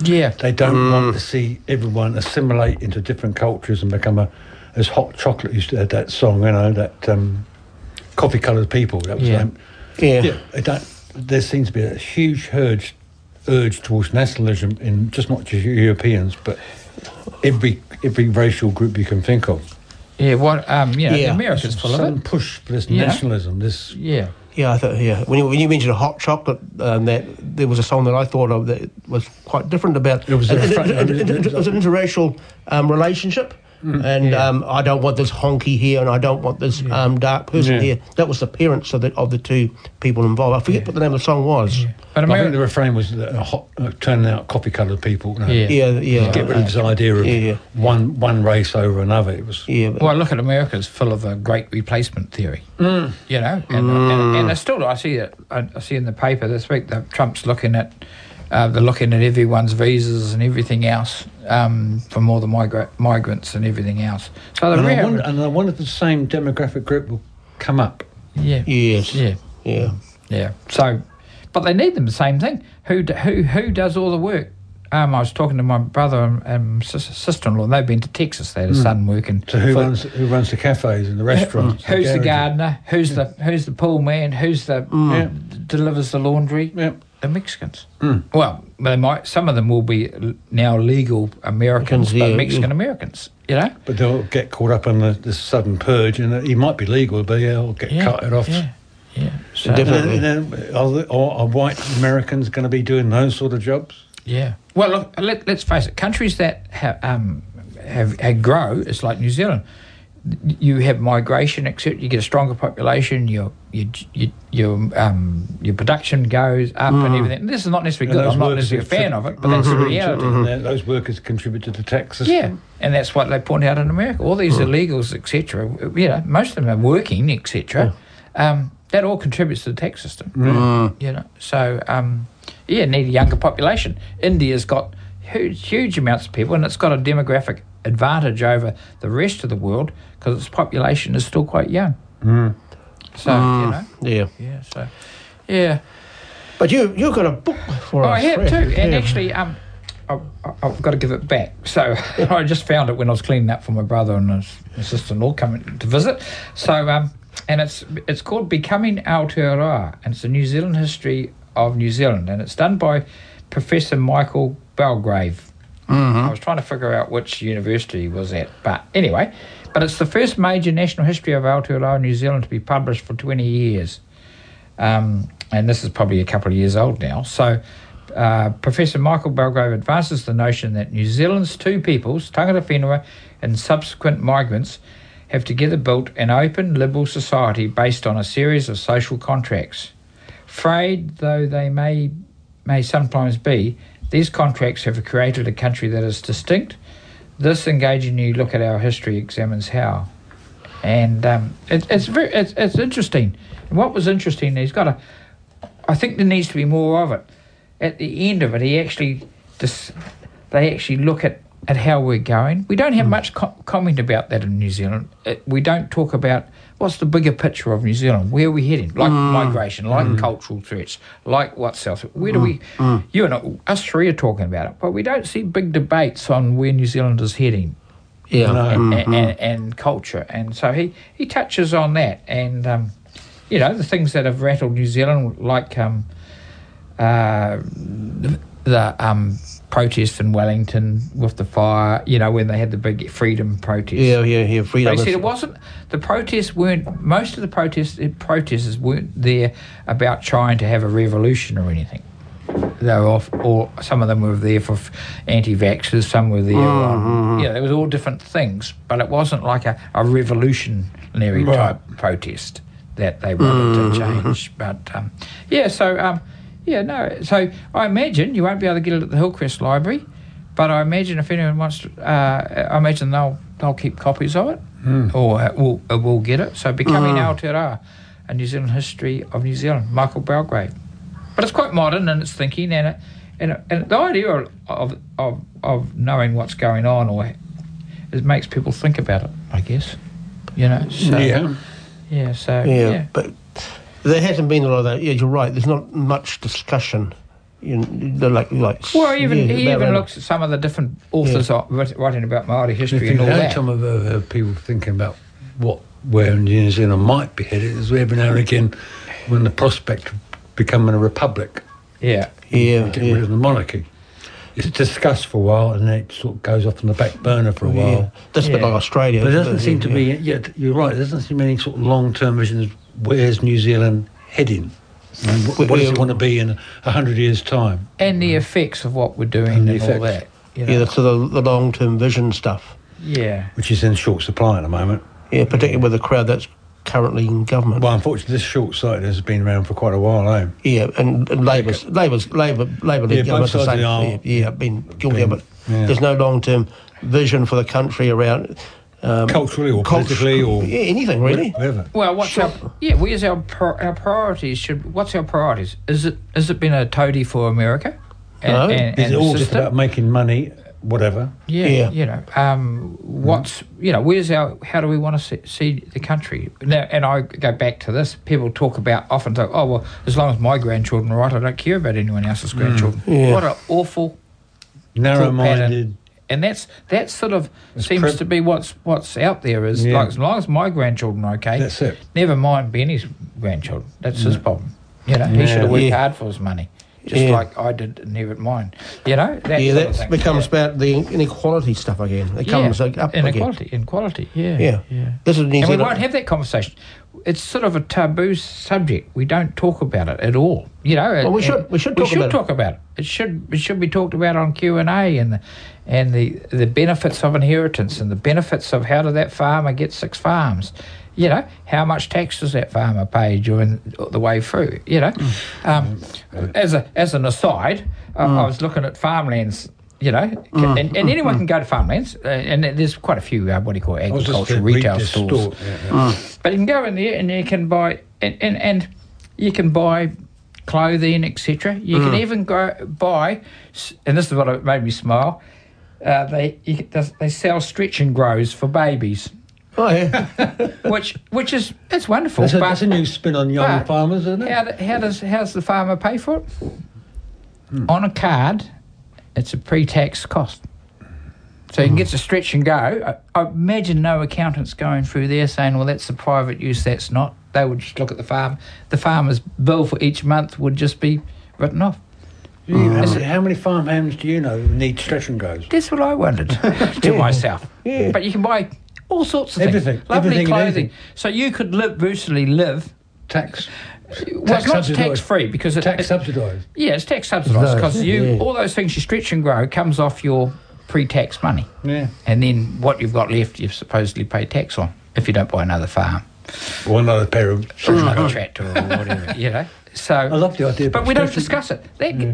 Yeah. They don't want to see everyone assimilate into different cultures and become as Hot Chocolate used to have that song, that coffee-coloured people. That was there seems to be a huge urge towards nationalism in just not just Europeans, but every racial group you can think of. Yeah, the Americans full of it. Some push for this nationalism. Yeah, I thought. Yeah, when you mentioned Hot Chocolate, that there was a song that I thought of that was quite different about. It was an interracial relationship, and I don't want this honky here, and I don't want this dark person here. That was the parents of the two people involved. I forget what the name of the song was. Yeah. But I think the refrain was turning out coffee-coloured people. Yeah. Get rid of this idea of one race over another. It was. Yeah. Well, look at America's full of a great replacement theory. And there's still, I see in the paper this week that Trump's looking at everyone's visas and everything else from all the migrants and everything else. So I wonder if the same demographic group will come up. Yeah. Yes. Yeah. So, but they need them the same thing. Who does all the work? I was talking to my brother and sister-in-law. They've been to Texas. They had a son working. So who runs the cafes and the restaurants? Who's the gardener? Who's the pool man? Who's the delivers the laundry? Yeah. The Mexicans. Well, they might. Some of them will be now legal Americans, but Mexican Americans. But they'll get caught up in this sudden purge, and he might be legal, but he'll get cut off. Yeah. So definitely. Are white Americans going to be doing those sort of jobs? Yeah. Well, look, let's face it. Countries that have grow, it's like New Zealand. You have migration, etc. You get a stronger population. Your production goes up and everything. This is not necessarily good. I'm not necessarily a fan of it, but that's the reality. Those workers contribute to the tax system. Yeah, and that's what they point out in America. All these illegals, etc. Most of them are working, etc. That all contributes to the tax system. So need a younger population. India's got huge amounts of people, and it's got a demographic advantage over the rest of the world because its population is still quite young. So But you've got a book for us. I have too, and actually, I've got to give it back. So I just found it when I was cleaning up for my brother and his sister-in-law coming to visit. So and it's called Becoming Aotearoa, and it's a New Zealand history of New Zealand, and it's done by Professor Michael Belgrave. I was trying to figure out which university he was at, but anyway, it's the first major national history of Aotearoa New Zealand to be published for 20 years, and this is probably a couple of years old now. So Professor Michael Belgrave advances the notion that New Zealand's two peoples, tangata whenua and subsequent migrants, have together built an open, liberal society based on a series of social contracts. Frayed though they may sometimes be, these contracts have created a country that is distinct. This engaging new look at our history examines how. And it's interesting. And what was interesting, I think there needs to be more of it. At the end of it, they actually look at how we're going. We don't have much comment about that in New Zealand. We don't talk about what's the bigger picture of New Zealand, where are we heading, like migration, like cultural threats, like what's else. Where do we, you and us three are talking about it, but we don't see big debates on where New Zealand is heading. And culture. And so he touches on that. And, the things that have rattled New Zealand, like the protest in Wellington with the fire, when they had the big freedom protest. Yeah, freedom. They said it wasn't, most of the protesters weren't there about trying to have a revolution or anything. They were or some of them were there for anti-vaxxers, some were there there was all different things, but it wasn't like a revolutionary type protest that they wanted to change. But, so I imagine you won't be able to get it at the Hillcrest Library, but I imagine if anyone wants to, I imagine they'll keep copies of it, or we'll get it. So Becoming Aotearoa, a New Zealand history of New Zealand, Michael Belgrave. But it's quite modern in its thinking, and the idea of knowing what's going on, it makes people think about it, I guess. But there hasn't been a lot of that. Yeah, you're right. There's not much discussion Well, he even looks at some of the different authors writing about Māori history and all that. Some of people thinking about where New Zealand might be headed is every now and again when the prospect of becoming a republic, getting rid of the monarchy. It's discussed for a while and then it sort of goes off on the back burner for a while. That's a bit like Australia. But it doesn't seem to be, you're right, there doesn't seem to be any sort of long-term vision of where's New Zealand heading. I mean, what does it want to be in 100 years' time? And the effects of what we're doing and all that. So the long-term vision stuff. Yeah. Which is in short supply at the moment. Yeah, particularly with the crowd that's currently in government. Well, unfortunately, this short-sighted has been around for quite a while, eh? Yeah, and Labour governments the same. Yeah, been guilty of it. Yeah. There's no long-term vision for the country around culturally or politically or anything really. Whatever. Well, where's our priorities? What's our priorities? Is it been a toady for America? No. Is it all just about making money? Whatever. Yeah. Where's how do we want to see the country? Now, and I go back to this, people often talk, oh, well, as long as my grandchildren are right, I don't care about anyone else's grandchildren. Yeah. What an awful narrow-minded. And that sort of seems to be what's out there is like, as long as my grandchildren are okay, that's it. Never mind Benny's grandchildren. That's his problem. He should have worked hard for his money. Just like I did inherit mine. That becomes about the inequality stuff again. It comes up inequality, again. Inequality, This is New Zealand. And we won't have that conversation. It's sort of a taboo subject. We don't talk about it at all. Well, we should talk about it. It should be talked about on Q&A and the benefits of inheritance and the benefits of how did that farmer get 6 farms. How much tax does that farmer pay during the way through? As an aside, I was looking at farmlands. And anyone can go to farmlands, and there's quite a few agricultural retail stores. But you can go in there and you can buy and you can buy clothing, etc. You can even go buy, and this is what made me smile. They sell stretch and grows for babies. Oh yeah, which is it's wonderful. That's a new spin on young farmers, isn't it? How's the farmer pay for it? On a card, it's a pre-tax cost. So you can get to stretch and go. I imagine no accountants going through there saying, well, that's the private use, that's not. They would just look at the farm. The farmer's bill for each month would just be written off. How many farm hands do you know need stretch and goes? That's what I wondered to myself. Yeah. But you can buy all sorts of everything. Things. Lovely clothing. Everything. So you could virtually live... Tax. Well, it's not tax-free because... Tax subsidised. Yeah, it's tax subsidised because all those things you stretch and grow comes off your pre-tax money. Yeah. And then what you've got left, you've supposedly paid tax on if you don't buy another farm. Or another pair of... Or another tractor or whatever, So, I love the idea. But we don't discuss it.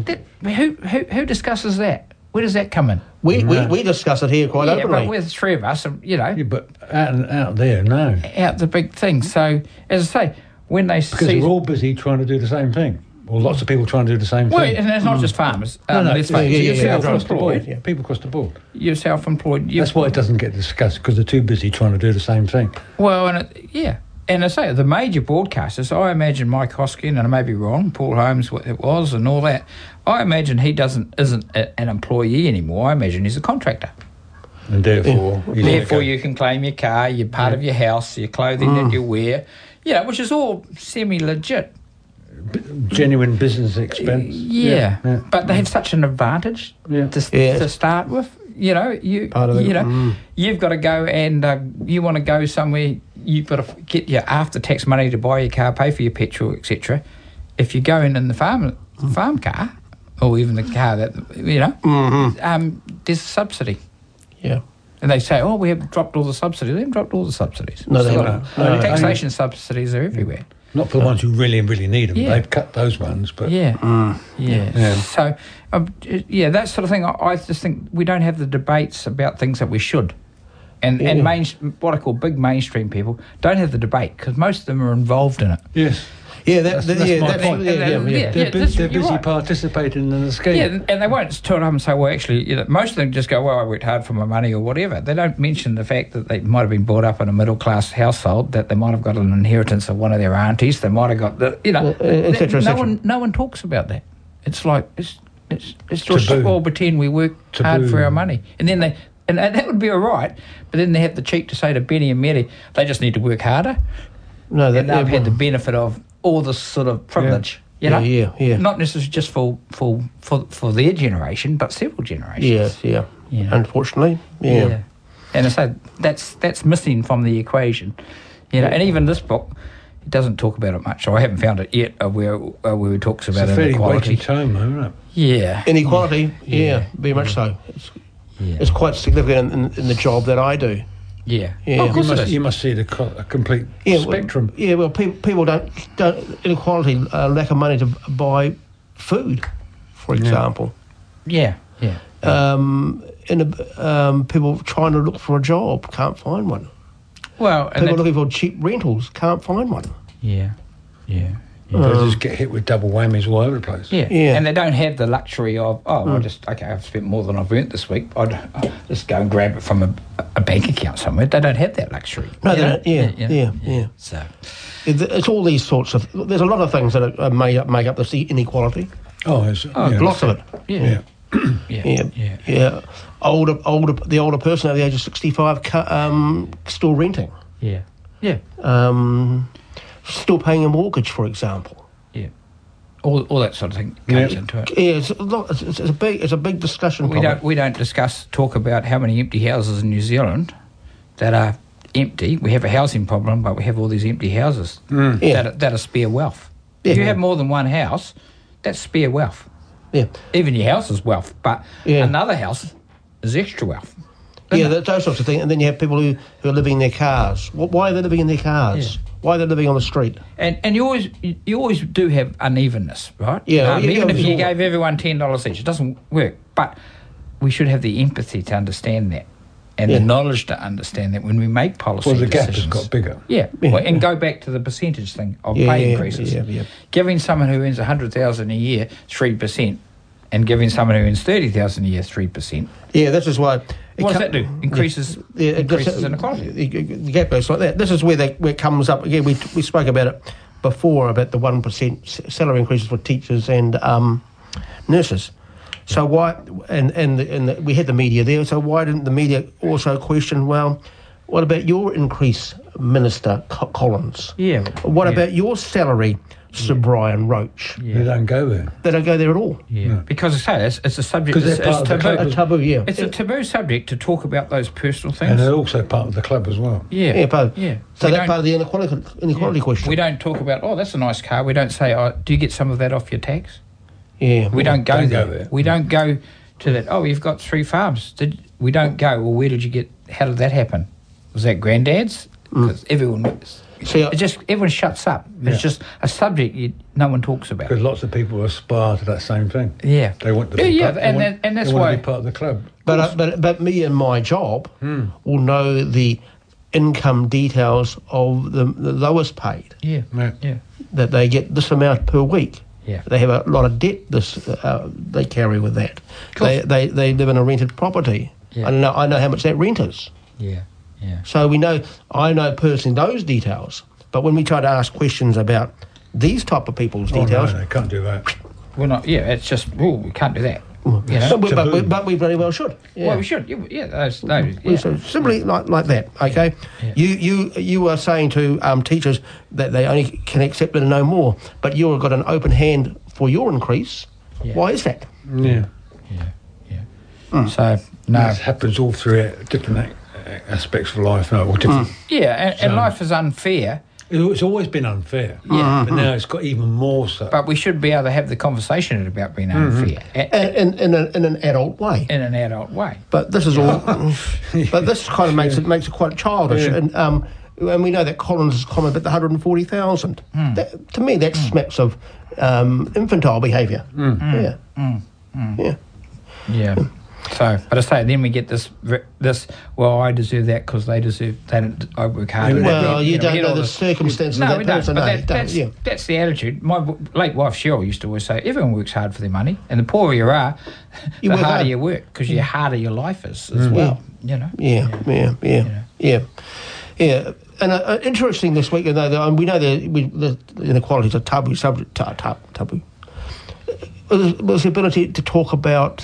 Who discusses that? Where does that come in? We discuss it here quite openly. Yeah, but we're the 3 of us, Yeah, but out there, no. Out the big thing. So, as I say, when they because we're all busy trying to do the same thing. Or lots of people trying to do the same thing. Well, and it's not just farmers. You're self-employed. People across the board. You're self-employed. That's why it doesn't get discussed, because they're too busy trying to do the same thing. Well, and I say, the major broadcasters, I imagine Mike Hoskin, and I may be wrong, Paul Holmes it was, and all that, I imagine he isn't an employee anymore. I imagine he's a contractor. And therefore... you can claim your car, your part of your house, your clothing that you wear, which is all semi-legit. Genuine business expense. Yeah. But they have such an advantage to start with. You've got to go and you want to go somewhere, you've got to get your after-tax money to buy your car, pay for your petrol, etc. If you go in the farm car, or even the car that, there's a subsidy. Yeah. And they say, we have dropped all the subsidies. They haven't dropped all the subsidies. No, they haven't. Taxation subsidies are everywhere. Not for the ones who really, really need them. Yeah. They've cut those ones, but... Yeah. So, that sort of thing, I just think we don't have the debates about things that we should. And what I call big mainstream people don't have the debate because most of them are involved in it. Yes. Yeah, that's my point. They're busy participating in the scheme. Yeah, and they won't turn up and say, well, actually, most of them just go, well, I worked hard for my money or whatever. They don't mention the fact that they might have been brought up in a middle-class household, that they might have got an inheritance of one of their aunties, they might have got the, et cetera, et cetera. No one talks about that. It's like it's just Taboo. all pretend we work hard Taboo. for our money, and then and that would be all right. But then they have the cheek to say to Benny and Mary, they just need to work harder, No, and they've had the benefit of all this sort of privilege. You know? Yeah. Not necessarily just for their generation, but several generations. Yeah. Yeah. Unfortunately, yeah. And so that's missing from the equation, you know. And even this book, it doesn't talk about it much. So I haven't found it yet where it talks It's about a fairly inequality. weighty tome, though, isn't it? Yeah, Inequality, very much so. It's quite significant in the job that I do. Yeah. Yeah. Oh, of course it is. You must see a complete spectrum. People don't inequality, lack of money to buy food, for example. Yeah. People trying to look for a job can't find one. Well, and People looking for cheap rentals can't find one. Yeah. They just get hit with double whammies all over the place. Yeah. Yeah. And they don't have the luxury of, I've spent more than I've earned this week. I'll just go and grab it from a bank account somewhere. They don't have that luxury. No, you they know? don't. Yeah. So, It's all these sorts of. There's a lot of things that make up this inequality. Lots of it. yeah. Yeah. The older person at the age of 65 still renting. Yeah. Still paying a mortgage, for example. Yeah. All that sort of thing goes into it. Yeah, it's a big discussion. We don't talk about how many empty houses in New Zealand that are empty. We have a housing problem, but we have all these empty houses that are spare wealth. Yeah. If you have more than one house, that's spare wealth. Yeah. Even your house is wealth, but another house is extra wealth. Those sorts of things. And then you have people who are living in their cars. Why are they living in their cars? Yeah. Why are they living on the street? And you always do have unevenness, right? Yeah. Even if you gave everyone $10 each, it doesn't work. But we should have the empathy to understand that, and the knowledge to understand that when we make policy Well, the decisions. gap has got bigger. Yeah. Well, and go back to the percentage thing of pay increases. Yeah. Giving someone who earns $100,000 a year 3%, and giving someone who earns $30,000 a year 3%. Yeah, this is why. What does that do? Increases inequality. The gap goes like that. This is where it comes up again. We spoke about it before about the 1% salary increases for teachers and nurses. So why? And we had the media there. So why didn't the media also question? Well, what about your increase, Minister Collins? Yeah. What about your salary, Sir Brian Roach? They don't go there. They don't go there at all. Yeah. Because I say it's a subject. Because they're part of the club. A taboo. Yeah. It's a taboo subject to talk about those personal things. And they're also part of the club as well. Yeah. Yeah. So that's part of the inequality question. We don't talk about, that's a nice car. We don't say, do you get some of that off your tax? Yeah. We don't go Don't there. go there. We don't go to that, you've got 3 farms. We don't go, well, how did that happen? Was that granddad's? Because everyone... everyone shuts up. It's just a subject no one talks about. Because lots of people aspire to that same thing. Yeah. They want to be part, and that's they why... want to be part of the club. But me and my job will know the income details of the lowest paid. Yeah. That they get this amount per week. Yeah. They have a lot of debt. They carry with that. They live in a rented property. Yeah. I know how much that rent is. Yeah. So I know personally those details. But when we try to ask questions about these type of people's details, no, they can't do that. We're not. Yeah, it's just. We can't do that. You know? but we very well should. Yeah. Well, we should. Yeah, those. So simply like that. Okay. Yeah. You are saying to teachers that they only can accept it and no more, but you've got an open hand for your increase. Yeah. Why is that? Yeah. So no. It happens all through different aspects of life. No, or different. Yeah, and life is unfair. It's always been unfair. Yeah. But now it's got even more so. But we should be able to have the conversation about being unfair In an adult way. in an adult way. But this is all. But this kind of makes it quite childish. Yeah. And we know that Collins' comment about the 140,000. To me, that smacks of infantile behaviour. Yeah. So, but I say, then we get this. Well, I deserve that because they deserve. I work hard. Well, you don't know the circumstances of that person. That's the attitude. My late wife Cheryl used to always say, everyone works hard for their money, and the poorer you are, the harder you work because the harder your life is as well. You know. Yeah. And interesting this week, we know the inequality is a taboo subject. Taboo. was the ability to talk about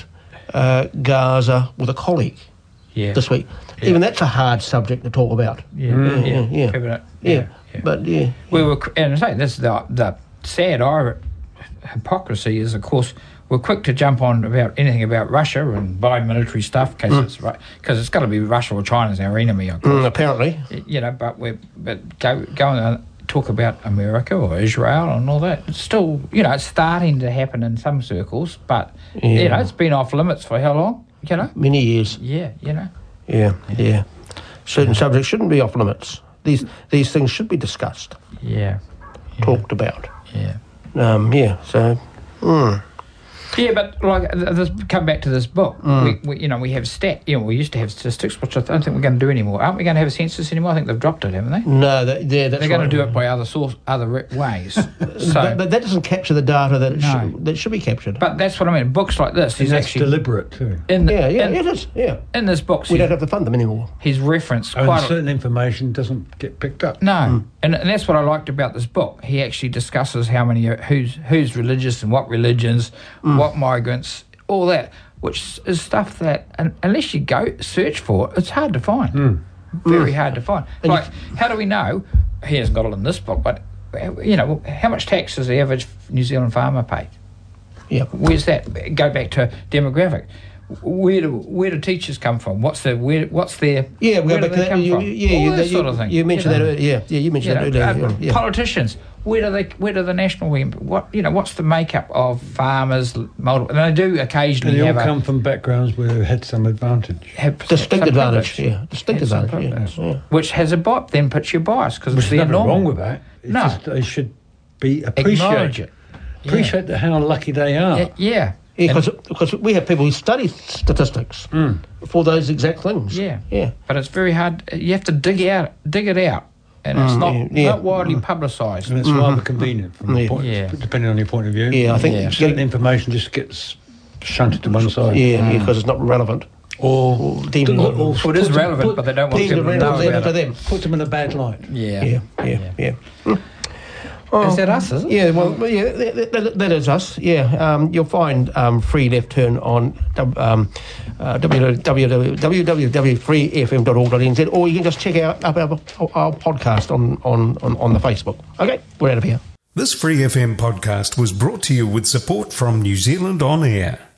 Gaza with a colleague this week. Yeah. Even that's a hard subject to talk about. Yeah. But we were, and I say this: the sad hypocrisy is, of course, we're quick to jump on about anything about Russia and buy military stuff because it's got to be Russia or China as our enemy, of course. Apparently, but go and talk about America or Israel and all that. It's still, it's starting to happen in some circles, but it's been off limits for how long? Many years. Yeah. Certain subjects shouldn't be off limits. These things should be discussed. Talked about. So. Yeah, but come back to this book. We have stat. We used to have statistics, which I don't think we're going to do anymore. Aren't we going to have a census anymore? I think they've dropped it, haven't they? No, that's they're going to do it by other ways. So, but that doesn't capture the data that should be captured. But that's what I mean. Books like this, he's that's actually deliberate too. It is. Yeah. In this book, we don't have to fund them anymore. He's referenced certain information doesn't get picked up. No, and that's what I liked about this book. He actually discusses how many who's religious and what religions, what migrants. All that, which is stuff that, unless you go search for, it's hard to find. Very hard to find. And how do we know? He hasn't got it in this book, but how much tax does the average New Zealand farmer pay? Yeah, where's that? Go back to demographic. Where do teachers come from? What's their where do they come from? All that sort of thing. You mentioned that earlier. Yeah, you mentioned that earlier. Politicians. Where do the national what's the makeup of farmers? Multiple, and they do occasionally. And they all come from backgrounds where they had some advantage. Distinct advantage. Yeah. Which has then puts you biased because it's nothing normal. wrong with that. It's just they should be appreciated. Appreciate how lucky they are. Because we have people who study statistics for those exact things. Yeah. But it's very hard. You have to dig it out. And it's not widely publicised. And it's rather convenient from depending on your point of view. Yeah, I think certain information just gets shunted to one side. Because it's not relevant. Or it is relevant, but they don't want people to know about it. Put them in a bad light. Yeah. Is that us, is it? Yeah, that is us. Yeah, you'll find Free Left Turn on www.freefm.org.nz, or you can just check out our podcast on the Facebook. Okay, we're out of here. This Free FM podcast was brought to you with support from New Zealand On Air.